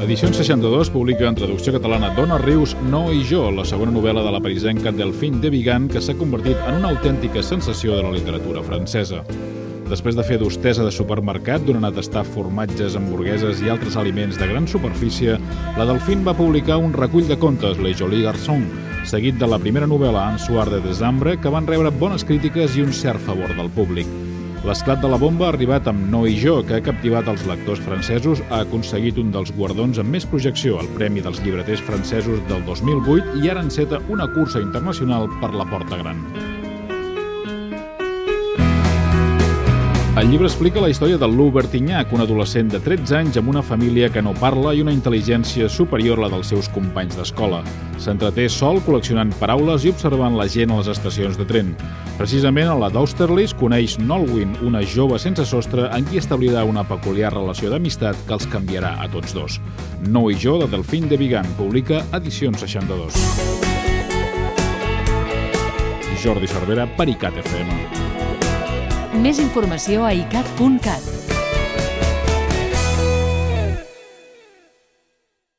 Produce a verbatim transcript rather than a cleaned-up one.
Edicions seixanta-dos publica en traducció catalana Dona Rius, No i jo, la segona novel·la de la parisenca Delphine de Vigan, que s'ha convertit en una autèntica sensació de la literatura francesa. Després de fer d'hostessa de supermercat, donant a tastar formatges, hamburgueses i altres aliments de gran superfície, la Delphine va publicar un recull de contes, Les Jolis Garçons, seguit de la primera novel·la, Un soir de desembre, que van rebre bones crítiques i un cert favor del públic. L'esclat de la bomba ha arribat amb No i jo, que ha captivat els lectors francesos, ha aconseguit un dels guardons amb més projecció, el Premi dels Llibreters Francesos del dos mil vuit, i ara enceta una cursa internacional per la Porta Gran. El llibre explica la història de Lou Bertignac, un adolescent de tretze anys amb una família que no parla i una intel·ligència superior a la dels seus companys d'escola. S'entreté sol col·leccionant paraules i observant la gent a les estacions de tren. Precisament a la d'Austerlitz coneix Nolwenn, una jove sense sostre en qui establirà una peculiar relació d'amistat que els canviarà a tots dos. No i jo, de Delphine de Vigan, publica Edicions seixanta-dos. Jordi Cervera, per ICAT F M. Més informació a icat punt cat.